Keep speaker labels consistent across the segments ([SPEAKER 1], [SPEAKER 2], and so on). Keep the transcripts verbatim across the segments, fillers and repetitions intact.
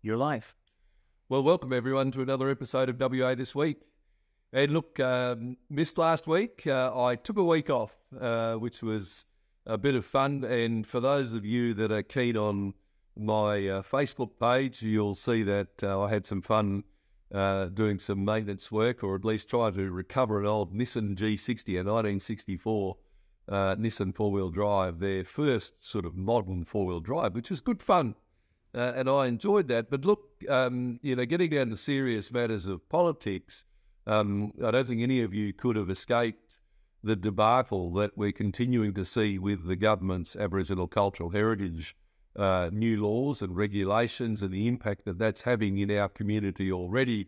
[SPEAKER 1] your life.
[SPEAKER 2] Well, welcome everyone to another episode of W A This Week. And look, um, missed last week. Uh, I took a week off, uh, which was a bit of fun. And for those of you that are keen on my uh, Facebook page, you'll see that uh, I had some fun uh, doing some maintenance work, or at least trying to recover an old Nissan G sixty, a nineteen sixty-four uh, Nissan four-wheel drive, their first sort of modern four-wheel drive, which was good fun. Uh, and I enjoyed that. But look, um, you know, getting down to serious matters of politics, um, I don't think any of you could have escaped the debacle that we're continuing to see with the government's Aboriginal cultural heritage uh, new laws and regulations, and the impact that that's having in our community already.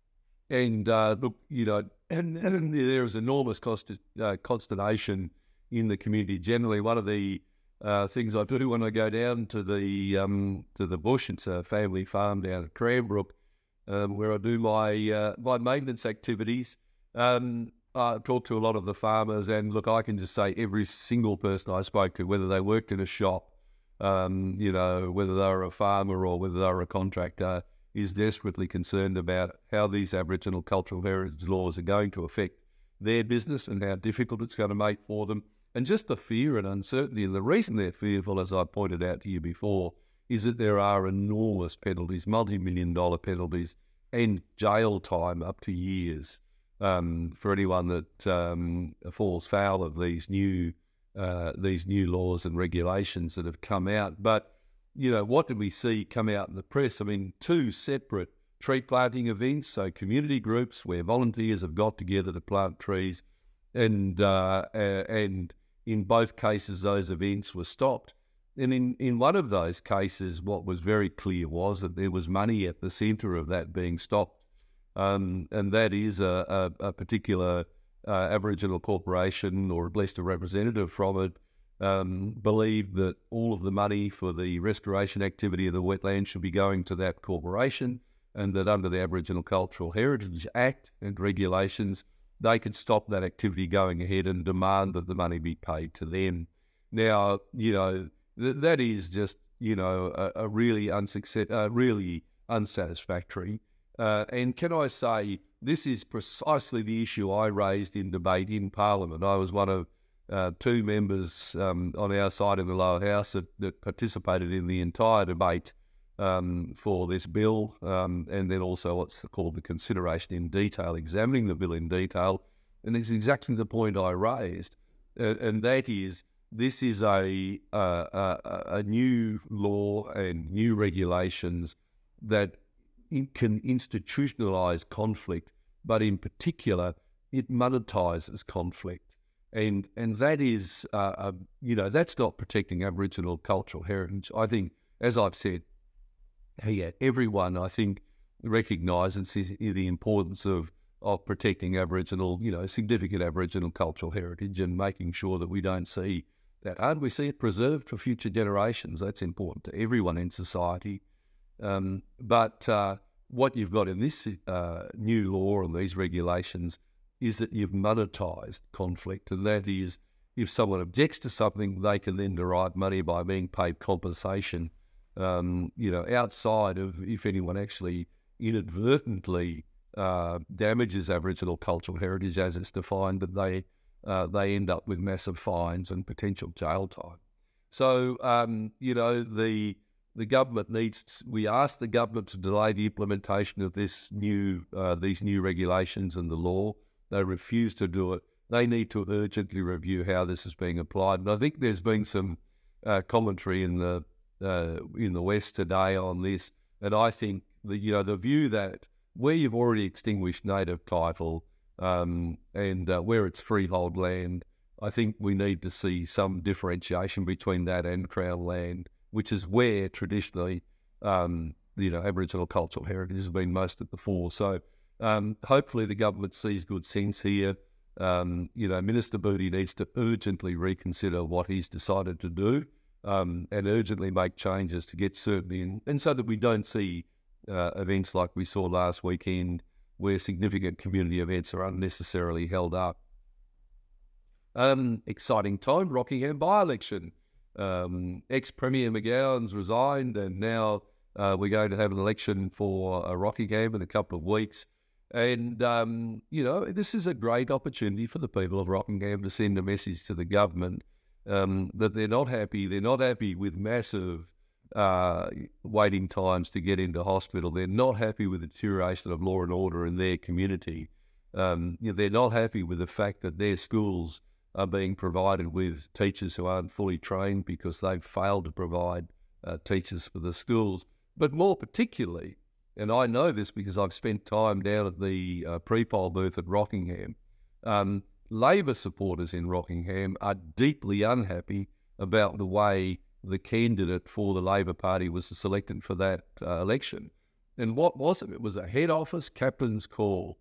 [SPEAKER 2] And uh, look, you know, and, and there is enormous const- uh, consternation in the community generally. One of the Uh, things I do when I go down to the um, to the bush, it's a family farm down at Cranbrook, um, where I do my uh, my maintenance activities. Um, I talk to a lot of the farmers, and look, I can just say every single person I spoke to, whether they worked in a shop, um, you know, whether they were a farmer or whether they were a contractor, is desperately concerned about how these Aboriginal cultural heritage laws are going to affect their business and how difficult it's going to make for them. And just the fear and uncertainty, and the reason they're fearful, as I pointed out to you before, is that there are enormous penalties, multi-million dollar penalties, and jail time up to years um, for anyone that um, falls foul of these new uh, these new laws and regulations that have come out. But, you know, what did we see come out in the press? I mean, two separate tree planting events, so community groups where volunteers have got together to plant trees, and uh, uh, and in both cases, those events were stopped. And in, in one of those cases, what was very clear was that there was money at the centre of that being stopped. Um, and that is a, a, a particular uh, Aboriginal corporation, or at least a representative from it, um, believed that all of the money for the restoration activity of the wetland should be going to that corporation, and that under the Aboriginal Cultural Heritage Act and regulations, they could stop that activity going ahead and demand that the money be paid to them. Now, you know, th- that is just, you know, a, a really unsuccess, uh, really unsatisfactory. Uh, and can I say, this is precisely the issue I raised in debate in Parliament. I was one of uh, two members um, on our side in the lower house that, that participated in the entire debate Um, for this bill, um, and then also what's called the consideration in detail, examining the bill in detail. And it's exactly the point I raised, uh, and that is, this is a, uh, a a new law and new regulations that in, can institutionalise conflict, but in particular, it monetises conflict. And and that is, uh, uh, you know, that's not protecting Aboriginal cultural heritage. I think, as I've said, yeah, everyone, I think, recognises the importance of, of protecting Aboriginal, you know, significant Aboriginal cultural heritage, and making sure that we don't see that, and we see it preserved for future generations. That's important to everyone in society. Um, but uh, what you've got in this uh, new law and these regulations is that you've monetised conflict, and that is, if someone objects to something, they can then derive money by being paid compensation. Um, you know, outside of if anyone actually inadvertently uh, damages Aboriginal cultural heritage as it's defined, that they uh, they end up with massive fines and potential jail time. So, um, you know, the the government needs. To, we asked the government to delay the implementation of this new uh, these new regulations and the law. They refuse to do it. They need to urgently review how this is being applied. And I think there's been some uh, commentary in the Uh, in the West today on this, and I think the you know the view that where you've already extinguished native title um, and uh, where it's freehold land, I think we need to see some differentiation between that and Crown land, which is where traditionally um, you know Aboriginal cultural heritage has been most at the fore. So um, hopefully the government sees good sense here. Um, you know, Minister Booty needs to urgently reconsider what he's decided to do. Um, and urgently make changes to get certainty, in, and so that we don't see uh, events like we saw last weekend, where significant community events are unnecessarily held up. Um, exciting time, Rockingham by-election. Um, ex-Premier McGowan's resigned, and now Uh, we're going to have an election for uh, Rockingham in a couple of weeks. And, um, you know, this is a great opportunity for the people of Rockingham to send a message to the government um, that they're not happy. They're not happy with massive uh, waiting times to get into hospital. They're not happy with the deterioration of law and order in their community. Um, you know, they're not happy with the fact that their schools are being provided with teachers who aren't fully trained because they've failed to provide uh, teachers for the schools. But more particularly, and I know this because I've spent time down at the uh, pre-poll booth at Rockingham, um, Labor supporters in Rockingham are deeply unhappy about the way the candidate for the Labor Party was selected for that uh, election. And what was it? It was a head office captain's call.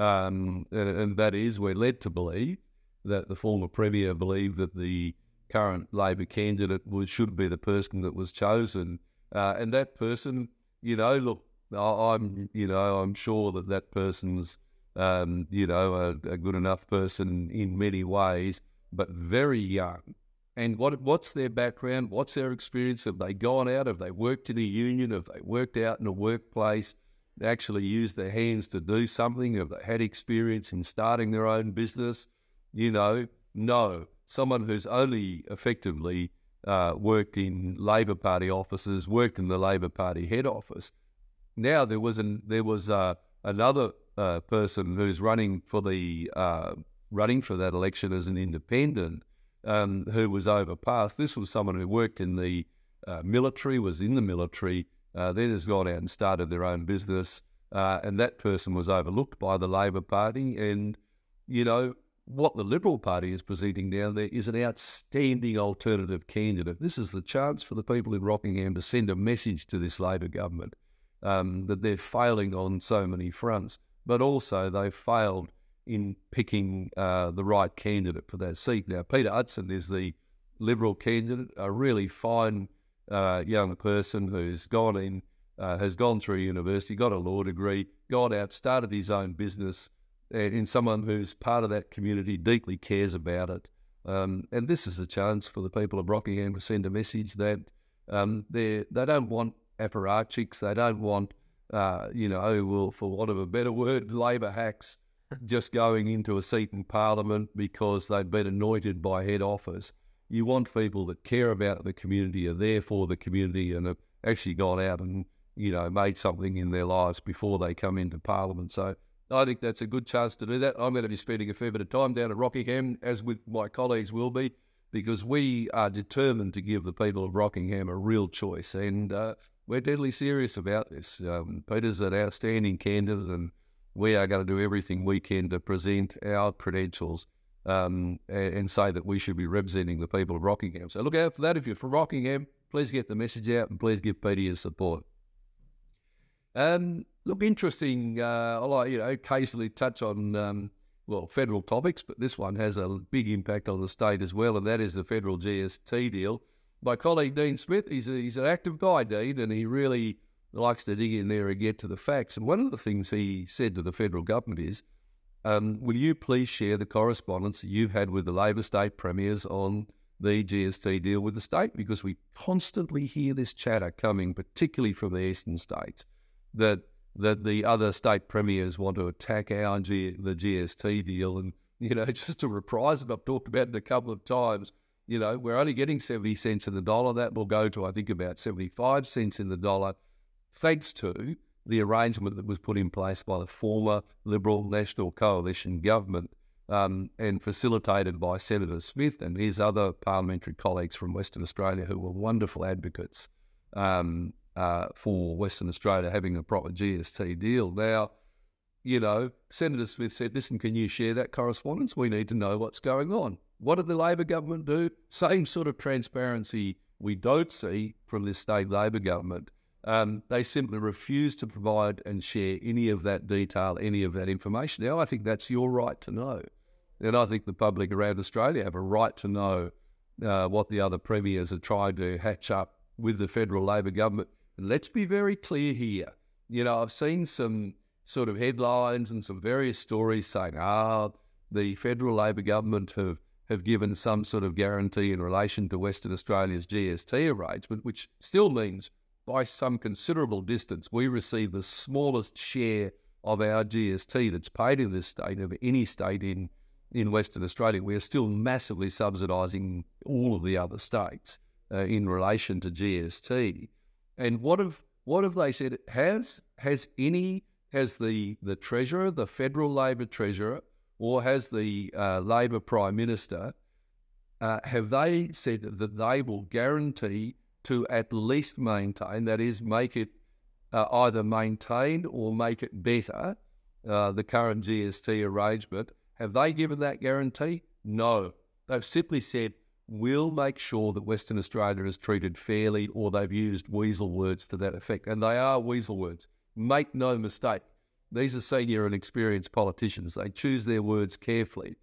[SPEAKER 2] Um, and, and that is, we're led to believe that the former Premier believed that the current Labor candidate was, should be the person that was chosen. Uh, and that person, you know, look, I, I'm, you know, I'm sure that that person's, um, you know, a, a good enough person in many ways, but very young. And what what's their background? What's their experience? Have they gone out? Have they worked in a union? Have they worked out in a workplace? They actually used their hands to do something? Have they had experience in starting their own business? You know, no. Someone who's only effectively uh, worked in Labor Party offices, worked in the Labor Party head office. Now there was an there was uh, another uh, person who's running for the uh, running for that election as an independent, um, who was overpassed. This was someone who worked in the uh, military, was in the military, uh, then has gone out and started their own business, uh, and that person was overlooked by the Labor Party. And you know, what the Liberal Party is presenting down there is an outstanding alternative candidate. This is the chance for the people in Rockingham to send a message to this Labor government um, that they're failing on so many fronts, but also they've failed in picking uh, the right candidate for that seat. Now, Peter Hudson is the Liberal candidate, a really fine uh, young person who's gone in, uh, has gone through university, got a law degree, gone out, started his own business, and someone who's part of that community, deeply cares about it. Um, and this is a chance for the people of Rockingham to send a message that um, they they don't want apparatchiks, they don't want, uh, you know, well, for want of a better word, Labor hacks just going into a seat in Parliament because they've been anointed by head office. You want people that care about the community, are there for the community, and have actually gone out and, you know, made something in their lives before they come into Parliament. So I think that's a good chance to do that. I'm going to be spending a fair bit of time down at Rockingham, as with my colleagues will be, because we are determined to give the people of Rockingham a real choice, and uh, we're deadly serious about this. Um, Peter's an outstanding candidate, and we are going to do everything we can to present our credentials um, and, and say that we should be representing the people of Rockingham. So look out for that. If you're from Rockingham, please get the message out and please give Peter your support. Um, look, interesting. Uh, I like, you know, occasionally touch on, um, well, federal topics, but this one has a big impact on the state as well, and that is the federal G S T deal. My colleague Dean Smith, he's, a, he's an active guy, Dean, and he really likes to dig in there and get to the facts. And one of the things he said to the federal government is, um, will you please share the correspondence that you've had with the Labor state premiers on the G S T deal with the state? Because we constantly hear this chatter coming, particularly from the eastern states, that that the other state premiers want to attack our G, the G S T deal. And, you know, just to reprise it, I've talked about it a couple of times, you know, we're only getting seventy cents in the dollar. That will go to, I think, about seventy-five cents in the dollar, thanks to the arrangement that was put in place by the former Liberal National Coalition government um, and facilitated by Senator Smith and his other parliamentary colleagues from Western Australia, who were wonderful advocates um, uh, for Western Australia having a proper G S T deal. Now, you know, Senator Smith said, listen, can you share that correspondence? We need to know what's going on. What did the Labor government do? Same sort of transparency we don't see from this state Labor government. Um, they simply refuse to provide and share any of that detail, any of that information. Now, I think that's your right to know. And I think the public around Australia have a right to know uh, what the other premiers are trying to hatch up with the federal Labor government. And let's be very clear here. You know, I've seen some sort of headlines and some various stories saying, ah, the federal Labor government have, have given some sort of guarantee in relation to Western Australia's G S T arrangement, which still means by some considerable distance, we receive the smallest share of our G S T that's paid in this state of any state in, in Western Australia. We are still massively subsidising all of the other states uh, in relation to G S T. And what have what have they said? Has has any has the the Treasurer, the Federal Labor Treasurer, or has the uh, Labor Prime Minister, uh, have they said that they will guarantee to at least maintain, that is, make it uh, either maintain or make it better, uh, the current G S T arrangement? Have they given that guarantee? No. They've simply said, we'll make sure that Western Australia is treated fairly, or they've used weasel words to that effect. And they are weasel words. Make no mistake. These are senior and experienced politicians. They choose their words carefully.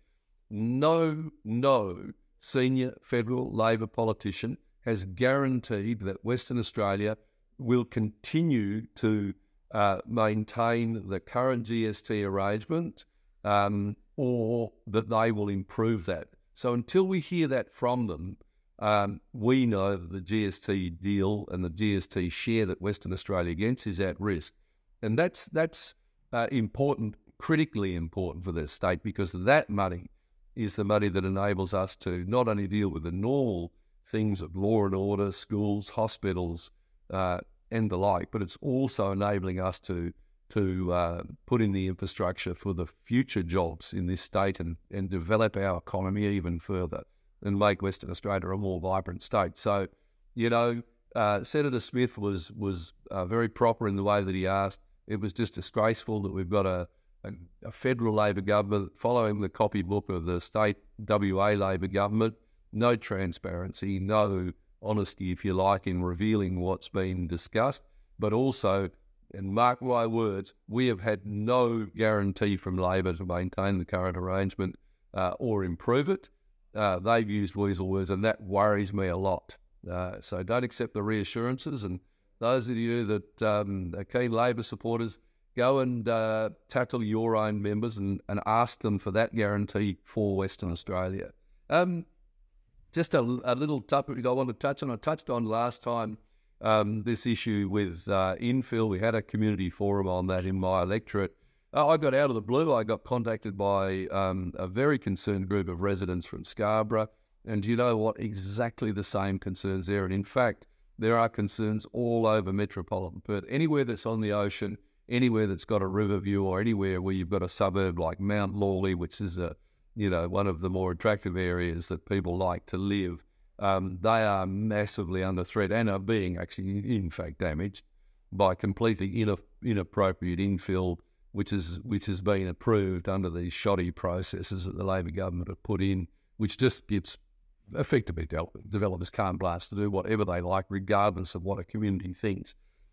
[SPEAKER 2] No, no senior federal Labor politician has guaranteed that Western Australia will continue to uh, maintain the current G S T arrangement, um, or that they will improve that. So until we hear that from them, um, we know that the G S T deal and the G S T share that Western Australia gets is at risk. And that's that's uh, important, critically important for this state, because that money is the money that enables us to not only deal with the normal things of law and order, schools, hospitals, uh, and the like, but it's also enabling us to to uh, put in the infrastructure for the future jobs in this state, and, and develop our economy even further and make Western Australia a more vibrant state. So, you know, uh, Senator Smith was was uh, very proper in the way that he asked. It was just disgraceful that we've got a, a, a federal Labor government following the copybook of the state W A Labor government. No transparency, no honesty, if you like, in revealing what's been discussed, but also, and mark my words, we have had no guarantee from Labor to maintain the current arrangement uh, or improve it. Uh, they've used weasel words, and that worries me a lot. Uh, so don't accept the reassurances. And those of you that um, are keen Labor supporters, go and uh, tackle your own members and, and ask them for that guarantee for Western Australia. Um, just a, a little topic I want to touch on. I touched on last time Um, this issue with uh, infill. We had a community forum on that in my electorate. Uh, I got out of the blue. I got contacted by um, a very concerned group of residents from Scarborough. And you know what? Exactly the same concerns there. And in fact, there are concerns all over metropolitan Perth. Anywhere that's on the ocean, anywhere that's got a river view, or anywhere where you've got a suburb like Mount Lawley, which is a, you know, one of the more attractive areas that people like to live. Um, they are massively under threat and are being actually, in fact, damaged by completely ina- inappropriate infill, which is which has been approved under these shoddy processes that the Labor government have put in, which just gives effectively developers carte blanche to do whatever they like, regardless of what a community thinks.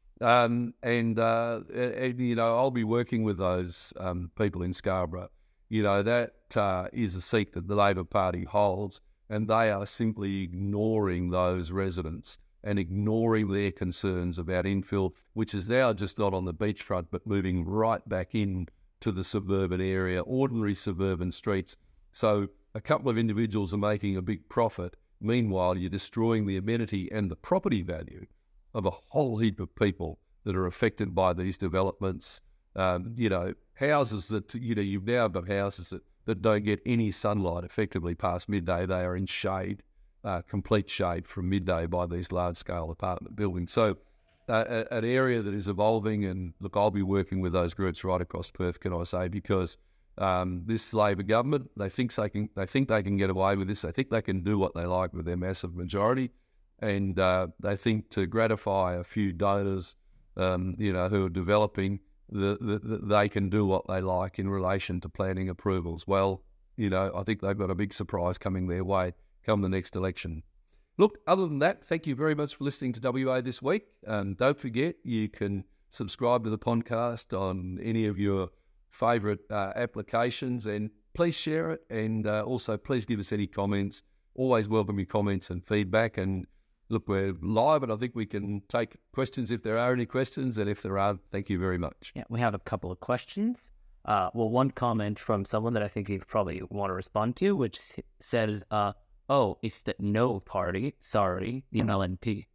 [SPEAKER 2] Um, and, uh, and, you know, I'll be working with those um, people in Scarborough. You know, that uh, is a seat that the Labor Party holds, and they are simply ignoring those residents and ignoring their concerns about infill, which is now just not on the beachfront, but moving right back in to the suburban area, ordinary suburban streets. So a couple of individuals are making a big profit. Meanwhile, you're destroying the amenity and the property value of a whole heap of people that are affected by these developments. Um, you know, houses that, you know, you've now got houses that that don't get any sunlight effectively past midday. They are in shade, uh, complete shade from midday by these large-scale apartment buildings. So uh, an area that is evolving, and look, I'll be working with those groups right across Perth, can I say, because um, this Labor government, they think they can, they think they can get away with this. They think they can do what they like with their massive majority, and uh, they think to gratify a few donors, um, you know, who are developing, The, the, the, they can do what they like in relation to planning approvals. Well, you know, I think they've got a big surprise coming their way come the next election. Look, other than that, thank you very much for listening to W A This Week. And don't forget, you can subscribe to the podcast on any of your favourite uh, applications, and please share it. And uh, also, please give us any comments. Always welcome your comments and feedback. And look, we're live, and I think we can take questions if there are any questions, and if there are, thank you very much.
[SPEAKER 1] Yeah, we have a couple of questions. Uh, well, one comment from someone that I think you probably want to respond to, which says, uh, oh, it's the No Party, sorry, the L N P.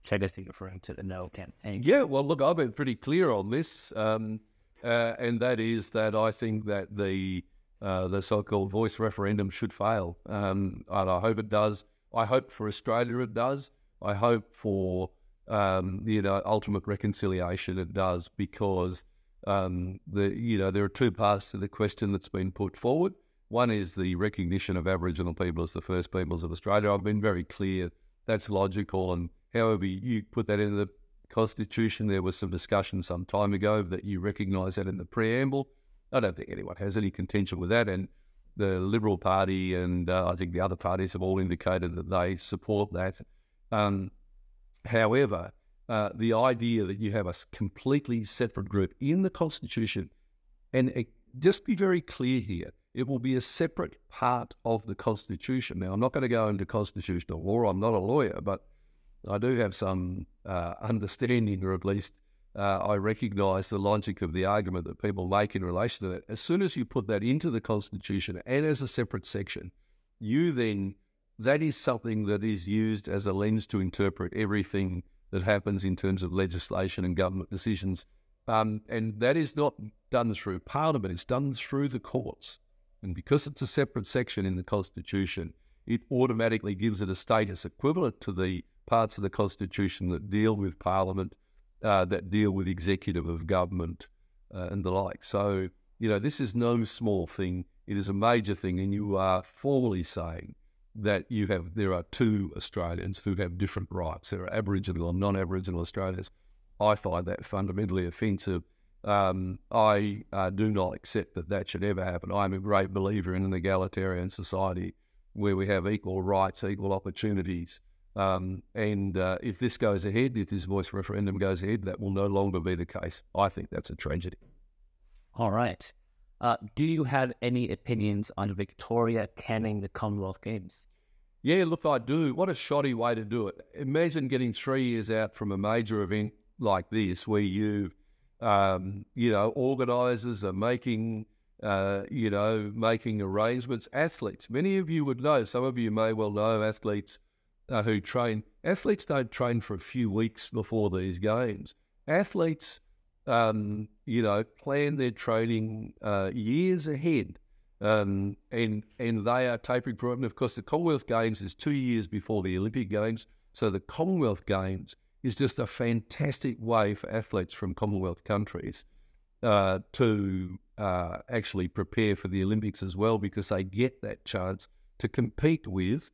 [SPEAKER 1] which I guess you're referring to the No campaign.
[SPEAKER 2] Yeah, well, look, I've been pretty clear on this, um, uh, and that is that I think that the uh, the so-called voice referendum should fail, um, and I hope it does. I hope for Australia it does. I hope for um, you know ultimate reconciliation it does, because um, the you know there are two parts to the question that's been put forward. One is the recognition of Aboriginal people as the first peoples of Australia. I've been very clear that's logical, and however you put that into the Constitution, there was some discussion some time ago that you recognise that in the preamble. I don't think anyone has any contention with that, and the Liberal Party and uh, I think the other parties have all indicated that they support that. Um, however, uh, the idea that you have a completely separate group in the Constitution, and it, just be very clear here, it will be a separate part of the Constitution. Now, I'm not going to go into constitutional law. I'm not a lawyer, but I do have some uh, understanding, or at least uh, I recognise the logic of the argument that people make in relation to that. As soon as you put that into the Constitution and as a separate section, you then, that is something that is used as a lens to interpret everything that happens in terms of legislation and government decisions. Um, and that is not done through Parliament, it's done through the courts. And because it's a separate section in the Constitution, it automatically gives it a status equivalent to the parts of the Constitution that deal with Parliament, uh, that deal with executive of government uh, and the like. So, you know, this is no small thing. It is a major thing, and you are formally saying that you have there are two Australians who have different rights. There are Aboriginal and non-Aboriginal Australians. I find that fundamentally offensive. Um, I uh, do not accept that that should ever happen. I'm a great believer in an egalitarian society where we have equal rights, equal opportunities. Um, and uh, if this goes ahead, if this voice referendum goes ahead, that will no longer be the case. I think that's a tragedy.
[SPEAKER 1] All right. Uh, do you have any opinions on Victoria canning the Commonwealth Games?
[SPEAKER 2] Yeah, look, I do. What a shoddy way to do it. Imagine getting three years out from a major event like this, where you, um, you know, organisers are making, uh, you know, making arrangements. Athletes, many of you would know, some of you may well know athletes uh, who train. Athletes don't train for a few weeks before these games. Athletes, um, you know, plan their training uh, years ahead. Um, and and they are tapering for it. And of course, the Commonwealth Games is two years before the Olympic Games. So the Commonwealth Games is just a fantastic way for athletes from Commonwealth countries uh, to uh, actually prepare for the Olympics as well, because they get that chance to compete with,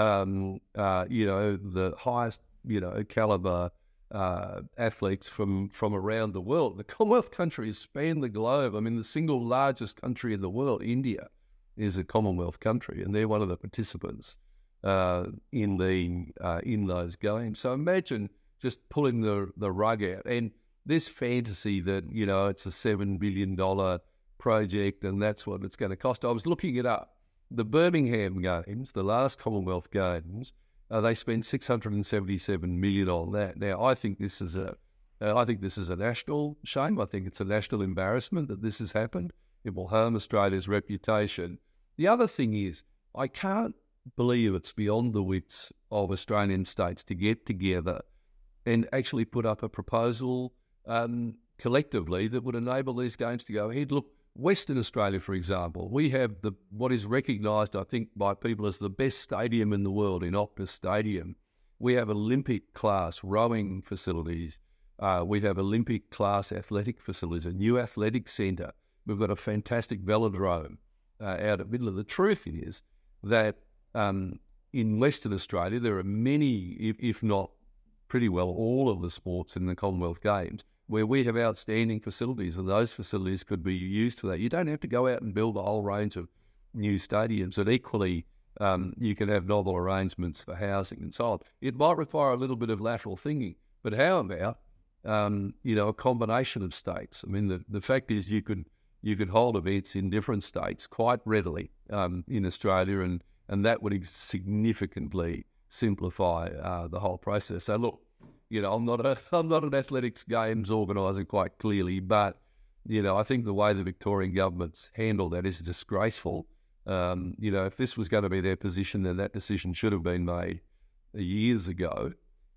[SPEAKER 2] um, uh, you know, the highest, you know, caliber uh, athletes from, from around the world. The Commonwealth countries span the globe. I mean, the single largest country in the world, India, is a Commonwealth country, and they're one of the participants uh, in the uh, in those games. So imagine just pulling the the rug out, and this fantasy that, you know, it's a seven billion dollar project and that's what it's going to cost. I was looking it up. The Birmingham Games, the last Commonwealth Games, uh, they spent six hundred seventy-seven million dollars on that. Now, I think this is a, uh, I think this is a national shame. I think it's a national embarrassment that this has happened. It will harm Australia's reputation. The other thing is, I can't believe it's beyond the wits of Australian states to get together and actually put up a proposal um, collectively that would enable these games to go ahead. Look, Western Australia, for example, we have the what is recognised, I think, by people as the best stadium in the world in Optus Stadium. We have Olympic-class rowing facilities. Uh, we have Olympic-class athletic facilities, a new athletic centre. We've got a fantastic velodrome uh, out of middle of the truth is that um, in Western Australia, there are many, if, if not pretty well all of the sports in the Commonwealth Games where we have outstanding facilities, and those facilities could be used for that. You don't have to go out and build a whole range of new stadiums, and equally um, you can have novel arrangements for housing and so on. It might require a little bit of lateral thinking, but how about um, you know, a combination of states? I mean, the, the fact is you could you could hold events in different states quite readily um, in Australia, and, and that would significantly simplify uh, the whole process. So look, you know, I'm not a I'm not an athletics games organiser quite clearly, but you know, I think the way the Victorian government's handled that is disgraceful. Um, you know, if this was going to be their position, then that decision should have been made years ago.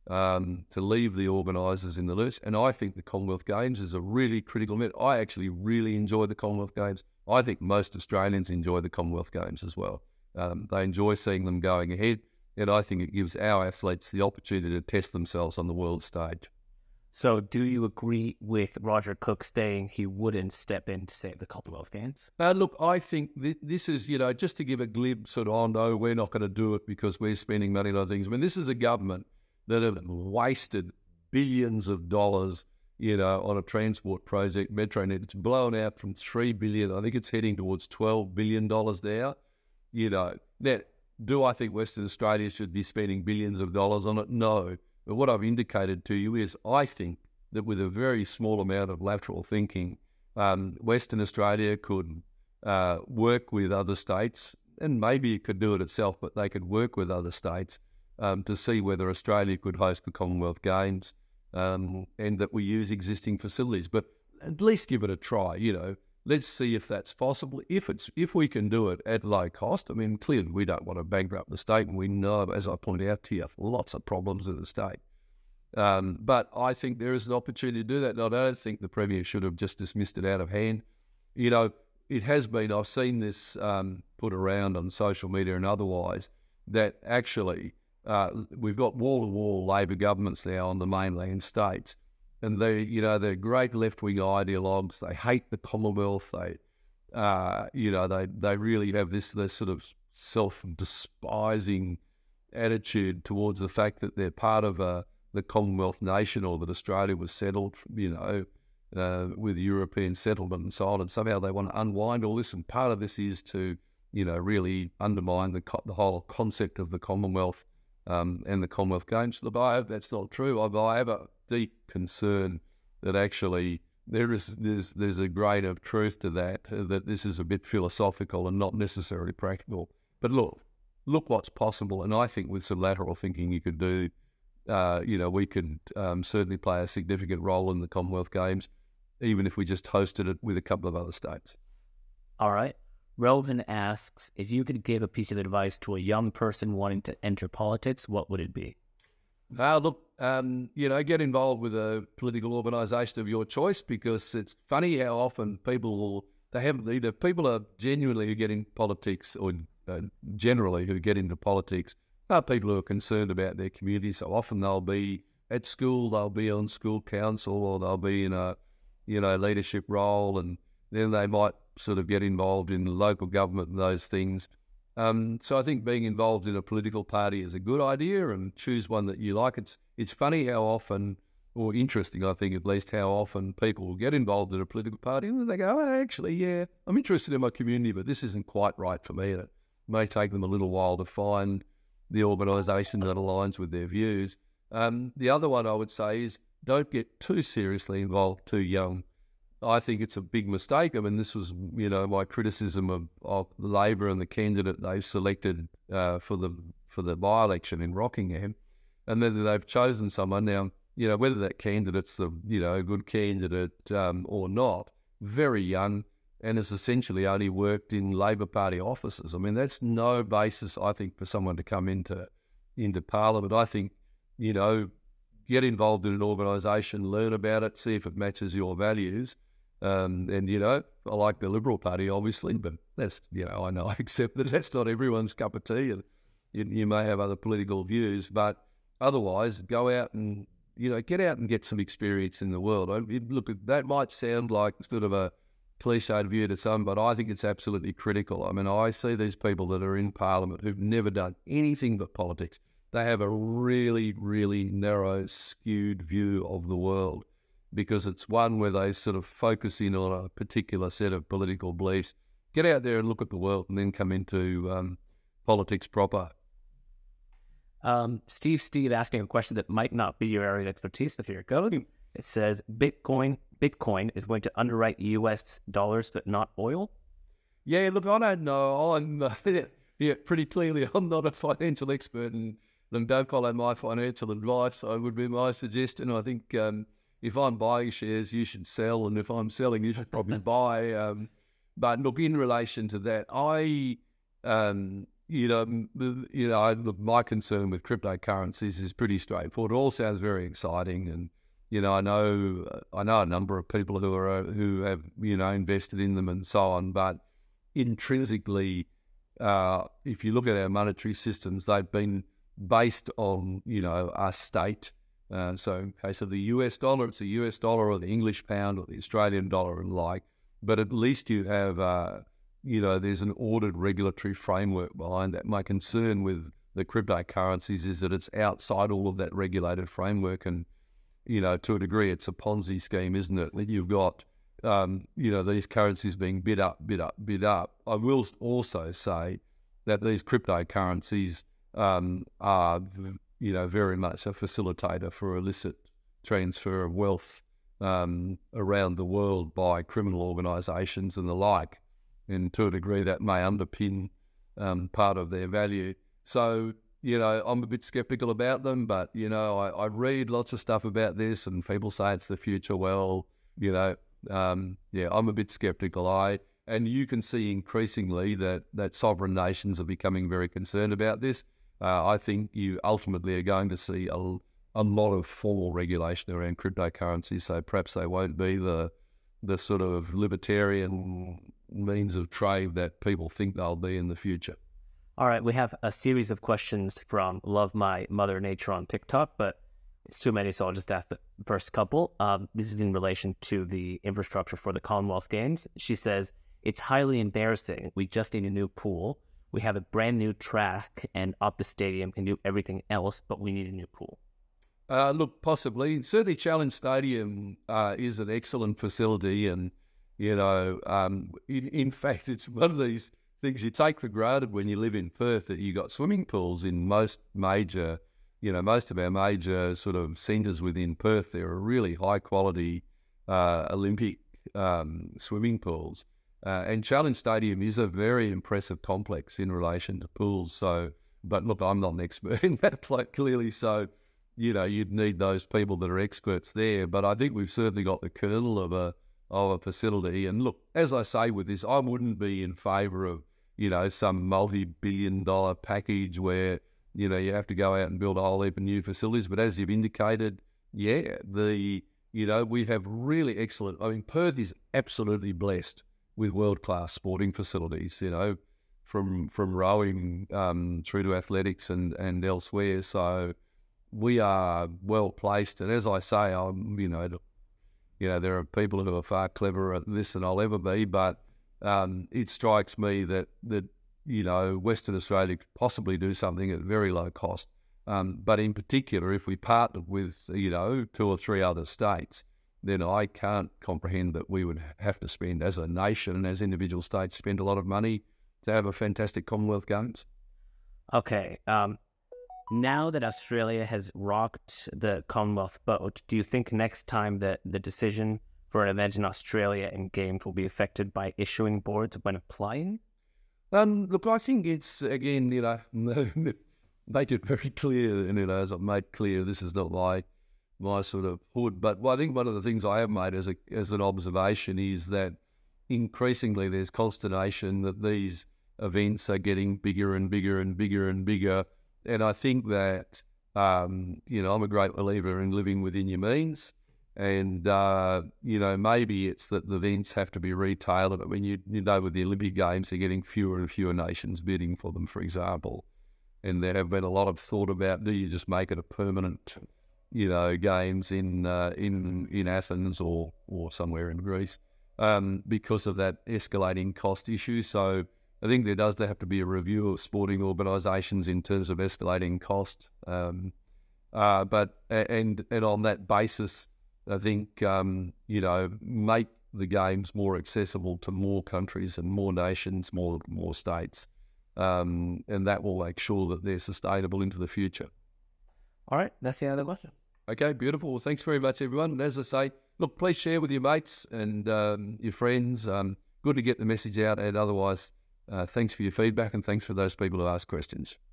[SPEAKER 2] um, to leave the organisers in the lurch. And I think the Commonwealth Games is a really critical event. I actually really enjoy the Commonwealth Games. I think most Australians enjoy the Commonwealth Games as well. Um, they enjoy seeing them going ahead, and I think it gives our athletes the opportunity to test themselves on the world stage.
[SPEAKER 1] So do you agree with Roger Cook saying he wouldn't step in to save the Commonwealth Games?
[SPEAKER 2] Uh, look, I think th- this is, you know, just to give a glib sort of, oh no, we're not going to do it because we're spending money on other things. I mean, this is a government that have wasted billions of dollars, you know, on a transport project, Metronet. It's blown out from three billion dollars. I think it's heading towards twelve billion dollars now. You know, now, do I think Western Australia should be spending billions of dollars on it? No. But what I've indicated to you is I think that with a very small amount of lateral thinking, um, Western Australia could uh, work with other states, and maybe it could do it itself, but they could work with other states um, to see whether Australia could host the Commonwealth Games, um, and that we use existing facilities. But at least give it a try, you know. Let's see if that's possible. If it's if we can do it at low cost, I mean, clearly we don't want to bankrupt the state, and we know, as I pointed out to you, lots of problems in the state. Um, but I think there is an opportunity to do that. And I don't think the Premier should have just dismissed it out of hand. You know, it has been, I've seen this um, put around on social media and otherwise, that actually uh, we've got wall-to-wall Labor governments now on the mainland states. And they, you know, they're great left-wing ideologues. They hate the Commonwealth. They, uh, you know, they they really have this this sort of self-despising attitude towards the fact that they're part of a, the Commonwealth nation, or that Australia was settled, you know, uh, with European settlement and so on. And somehow they want to unwind all this. And part of this is to, you know, really undermine the co- the whole concept of the Commonwealth um, and the Commonwealth Games. Look, I hope that's not true. I, I have a deep concern that actually there is there's there's a grain of truth to that, uh, that this is a bit philosophical and not necessarily practical. But look, look what's possible, and I think with some lateral thinking you could do, uh, you know, we could um, certainly play a significant role in the Commonwealth Games, even if we just hosted it with a couple of other states.
[SPEAKER 1] All right. Relvin asks, if you could give a piece of advice to a young person wanting to enter politics, what would it be?
[SPEAKER 2] Uh, look, um, you know, get involved with a political organisation of your choice, because it's funny how often people will, they have either people are genuinely who get in politics, or uh, generally who get into politics are people who are concerned about their community. So often they'll be at school, they'll be on school council, or they'll be in a, you know, leadership role, and then they might sort of get involved in local government and those things. Um, so I think being involved in a political party is a good idea, and choose one that you like. It's it's funny how often, or interesting, I think at least, how often people will get involved in a political party and they go, oh, actually, yeah, I'm interested in my community, but this isn't quite right for me. And it may take them a little while to find the organisation that aligns with their views. Um, the other one I would say is don't get too seriously involved too young. I think it's a big mistake. I mean, this was, you know, my criticism of, of Labor and the candidate they selected uh, for the for the by-election in Rockingham, and then they've chosen someone now. You know, whether that candidate's the, you know, a good candidate um, or not, very young, and has essentially only worked in Labor Party offices. I mean, that's no basis, I think, for someone to come into into Parliament. I think, you know, get involved in an organisation, learn about it, see if it matches your values. Um, and, you know, I like the Liberal Party, obviously, but that's, you know, I know, I accept that that's not everyone's cup of tea, and you, you may have other political views, but otherwise go out and, you know, get out and get some experience in the world. I, it, look, that might sound like sort of a cliched view to some, but I think it's absolutely critical. I mean, I see these people that are in Parliament who've never done anything but politics. They have a really, really narrow, skewed view of the world, because it's one where they sort of focus in on a particular set of political beliefs. Get out there and look at the world, and then come into um, politics proper.
[SPEAKER 1] Um, Steve Steve asking a question that might not be your area of expertise, if you're going. It says, Bitcoin Bitcoin is going to underwrite U S dollars, but not oil?
[SPEAKER 2] Yeah, look, I don't know. I'm, uh, yeah, pretty clearly I'm not a financial expert, and, and don't follow my financial advice. So would be my suggestion. I think um, if I'm buying shares, you should sell, and if I'm selling, you should probably buy. Um, but look, in relation to that, I, um, you know, m- the, you know, I- look, my concern with cryptocurrencies is pretty straightforward. It all sounds very exciting, and you know, I know, I know a number of people who are uh, who have you know invested in them and so on. But intrinsically, uh, if you look at our monetary systems, they've been based on you know our state. Uh, so in case of the U S dollar, it's the U S dollar or the English pound or the Australian dollar and like. But at least you have, uh, you know, there's an ordered regulatory framework behind that. My concern with the cryptocurrencies is that it's outside all of that regulated framework, and you know, to a degree, it's a Ponzi scheme, isn't it? That you've got, um, you know, these currencies being bid up, bid up, bid up. I will also say that these cryptocurrencies um, are, you know, very much a facilitator for illicit transfer of wealth um, around the world by criminal organisations and the like. And to a degree, that may underpin um, part of their value. So, you know, I'm a bit skeptical about them, but, you know, I, I read lots of stuff about this and people say it's the future. Well, you know, um, yeah, I'm a bit skeptical. I And you can see increasingly that, that sovereign nations are becoming very concerned about this. Uh, I think you ultimately are going to see a, a lot of formal regulation around cryptocurrencies, so perhaps they won't be the the sort of libertarian means of trade that people think they'll be in the future.
[SPEAKER 1] All right, we have a series of questions from Love My Mother Nature on TikTok, but it's too many, so I'll just ask the first couple. Um, this is in relation to the infrastructure for the Commonwealth Games. She says, it's highly embarrassing. We just need a new pool. We have a brand new track, and Optus Stadium can do everything else, but we need a new pool.
[SPEAKER 2] Uh, look, possibly. Certainly Challenge Stadium uh, is an excellent facility, and, you know, um, in, in fact, it's one of these things you take for granted when you live in Perth, that you got swimming pools in most major, you know, most of our major sort of centres within Perth. There are really high quality uh, Olympic um, swimming pools. Uh, and Challenge Stadium is a very impressive complex in relation to pools. So, but look, I'm not an expert in that, like, clearly. So, you know, you'd need those people that are experts there. But I think we've certainly got the kernel of a of a facility. And look, as I say with this, I wouldn't be in favour of, you know, some multi-billion dollar package where, you know, you have to go out and build a whole heap of new facilities. But as you've indicated, yeah, the, you know, we have really excellent, I mean, Perth is absolutely blessed with world-class sporting facilities, you know, from from rowing um, through to athletics and, and elsewhere. So we are well placed. And as I say, I'm, you know, you know, there are people who are far cleverer at this than I'll ever be, but um, it strikes me that, that, you know, Western Australia could possibly do something at very low cost. Um, but in particular, if we partnered with, you know, two or three other states, then I can't comprehend that we would have to spend, as a nation and as individual states, spend a lot of money to have a fantastic Commonwealth Games.
[SPEAKER 1] Okay. Um, now that Australia has rocked the Commonwealth boat, do you think next time that the decision for an event in Australia and Games will be affected by issuing boards when applying?
[SPEAKER 2] Um, look, I think it's, again, you know, make it very clear, and, you know, as I've made clear, this is not my my sort of hood. But I think one of the things I have made as a as an observation is that increasingly there's consternation that these events are getting bigger and bigger and bigger and bigger. And I think that, um, you know, I'm a great believer in living within your means. And, uh, you know, maybe it's that the events have to be retailed. I mean, you, you know, with the Olympic Games, they're getting fewer and fewer nations bidding for them, for example. And there have been a lot of thought about, do you just make it a permanent, you know, games in uh, in in Athens or or somewhere in Greece, um, because of that escalating cost issue. So I think there does have to be a review of sporting organisations in terms of escalating cost. Um, uh, but and and on that basis, I think um, you know, make the games more accessible to more countries and more nations, more more states, um, and that will make sure that they're sustainable into the future.
[SPEAKER 1] All right, that's the other question.
[SPEAKER 2] Okay, beautiful. Well, thanks very much, everyone. And as I say, look, please share with your mates and um, your friends. Um, good to get the message out. And otherwise, uh, thanks for your feedback and thanks for those people who ask questions.